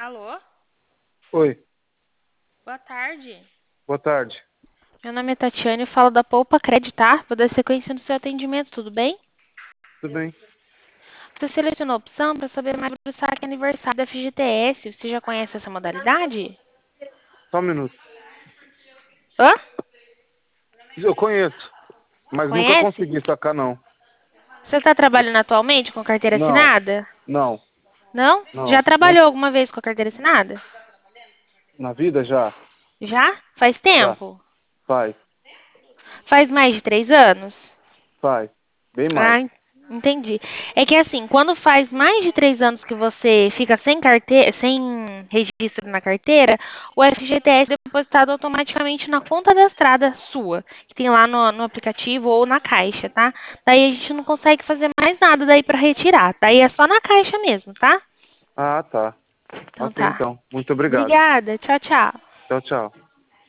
Alô? Oi, Boa tarde. boa tarde. Meu nome é Tatiane, eu falo da Poupa Creditar. Vou dar sequência no seu atendimento, tudo bem? Tudo bem? Você selecionou a opção para saber mais sobre o saque aniversário da FGTS. Você já conhece essa modalidade? Só um minuto. Hã? Eu conheço, mas nunca Conhece? consegui sacar, não. Você está trabalhando atualmente com carteira Não, assinada? não, Não? não. Já trabalhou alguma vez com a carteira assinada? Na vida já? Já? Faz Já. tempo? Faz, Faz mais de 3 anos? faz. Bem mais. Ah, entendi. É que assim, quando faz mais de 3 anos que você fica sem carteira, sem registro na carteira, o FGTS é depositado automaticamente na conta da estrada sua, que tem lá no aplicativo ou na caixa, tá? Daí a gente não consegue fazer mais nada daí para retirar. Daí é só na caixa mesmo, tá? Ah, tá. Então Ok, tá. então. Muito obrigado. Obrigada. Tchau, tchau. Tchau, tchau.